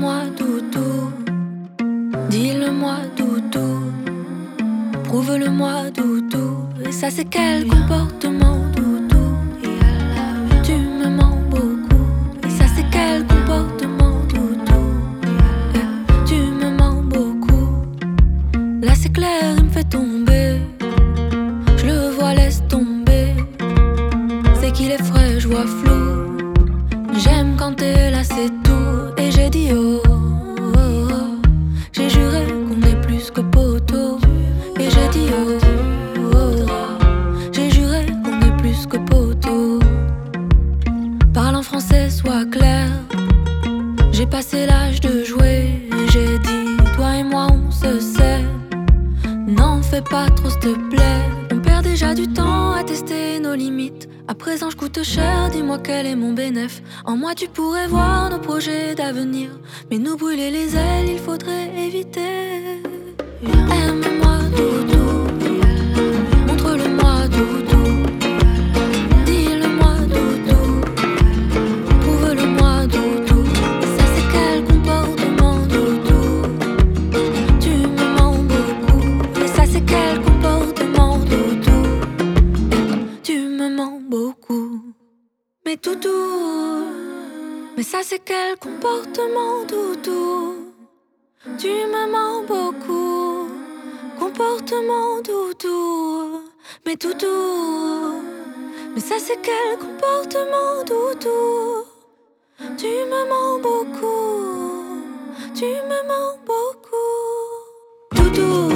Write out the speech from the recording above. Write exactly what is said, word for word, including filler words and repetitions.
Dis-le-moi, doudou. Dis-le-moi, doudou. Prouve-le-moi, doudou. Et ça, c'est quel comportement, doudou? Tu me mens beaucoup. Et ça, c'est quel comportement, doudou? Tu me mens beaucoup. Là, c'est clair, il me fait tomber. Je le vois, laisse tomber. C'est qu'il est frais, je vois flou. J'aime quand t'es là, c'est tout. Et j'ai dit oh, oh, oh. J'ai juré qu'on est plus que poteau. Et j'ai dit oh, oh, oh. J'ai juré qu'on est plus que poteau. Parle en français, sois clair. J'ai passé l'âge de jouer. Et j'ai dit, toi et moi on se sait. N'en fais pas trop s'il te plaît. On perd déjà du temps à tester nos limites. À présent je coûte cher, dis-moi quel est mon bénéf. En moi tu pourrais voir nos projets d'avenir. Mais nous brûler les ailes, il faudrait éviter. Aime-moi doudou. Montre-le-moi doudou. Dis-le-moi doudou. Prouve-le-moi doudou. Et ça c'est quel comportement doudou? Tu me mens beaucoup. Et ça c'est quel comportement doudou? Tu me mens beaucoup. Mais doudou, mais ça c'est quel comportement doudou? Tu me mens beaucoup. Comportement doudou. Mais doudou, mais ça c'est quel comportement doudou? Tu me mens beaucoup. Tu me mens beaucoup. Doudou.